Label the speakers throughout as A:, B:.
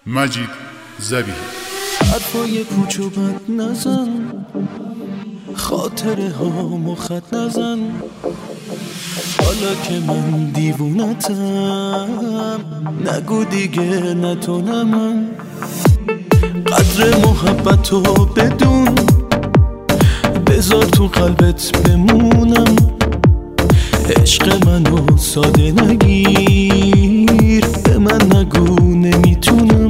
A: مجید ذبیحی.
B: حرفای پوچ و بد نزن، خاطره هامو خط نزن. حالا که من دیوونتم نگو دیگه نه تو نه من. قدر محبتو بدون، بذار تو قلبت بمونم. عشق منو ساده نگیر، به من نگو نمیتونم.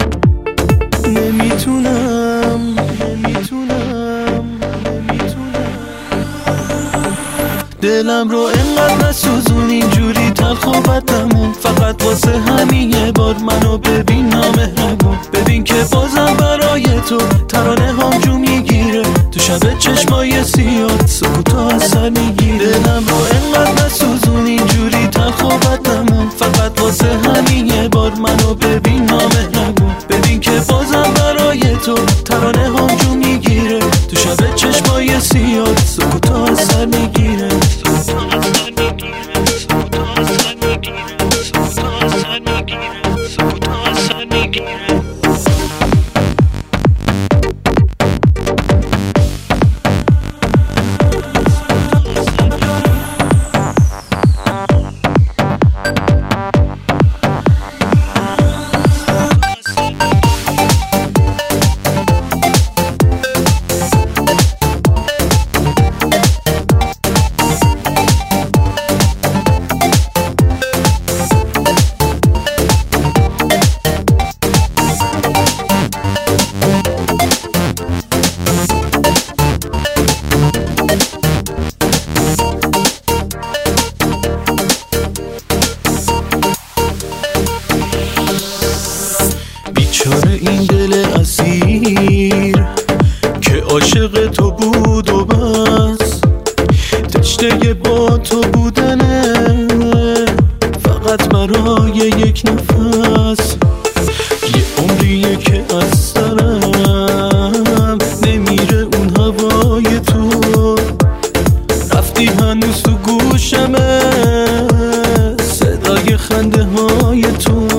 B: دلم رو اینقدر نسوزون، اینجوری تلخ و بدمون. فقط واسه همین یه بار منو ببین نامهربون. ببین که بازم برای تو ترانه هم جو میگیره. تو شب چشمای سیاه سکوتا از سر میگیره. دلم رو اینقدر نسوزون، اینجوری تلخ و بدمون. فقط واسه همین یه بار منو ببین نامهربون. ببین که بازم برای تو ترانه هم جو میگیره. تو شب چشمای سیاه سکوتا از سر میگیره. بیچاره این دل اسیر که عاشق تو بود و بس. تشنه با تو بودنه فقط برای یک نفس. یه عمریه که از سرم نمیره اون هوای تو. رفتی هنوز تو گوشمه صدای خنده های تو.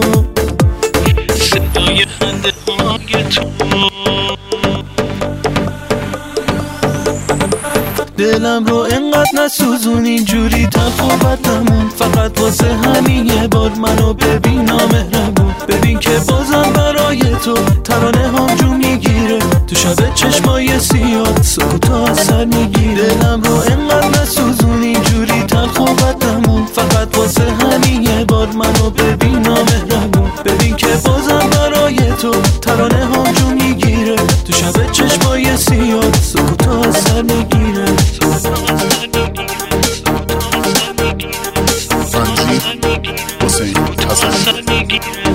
B: دلم رو اینقدر نسوزون، اینجوری تلخ و بدمون. فقط واسه همین یه بار منو ببین نامهربون. ببین که بازم برای تو ترانه هم جو میگیره. تو شب چشمای سیاه سکوتا از سر میگیره. دلم رو اینقدر نسوزون، اینجوری تلخ و بدمون. فقط واسه همین یه بار منو ببین نامهربون. ببین که بازم برای تو ترانه هم جو میگیره. تو شب چشمای سیاه سکوتا از سر میگیره.
A: فنزی حسین حسن